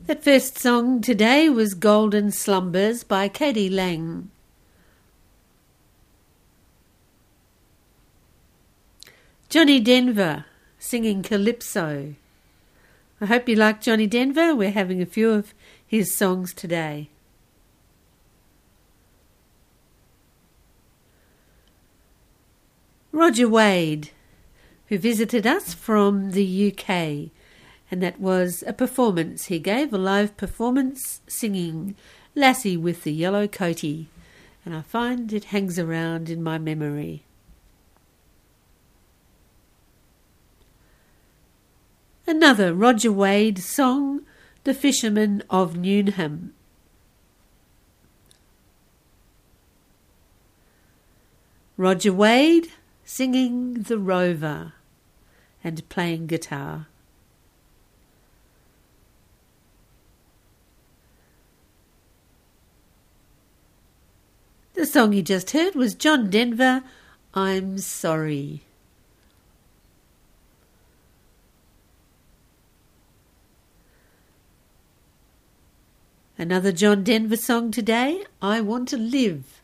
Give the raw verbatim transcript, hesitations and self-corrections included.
That first song today was Golden Slumbers by k.d. lang. Johnny Denver singing Calypso. I hope you like Johnny Denver. We're having a few of his songs today. Roger Wade, who visited us from the U K, and that was a performance he gave, a live performance singing Lassie with the Yellow Coatie, and I find it hangs around in my memory. Another Roger Wade song, The Fisherman of Newnham. Roger Wade singing The Rover and playing guitar. The song you just heard was John Denver, I'm Sorry. Another John Denver song today, I Want to Live.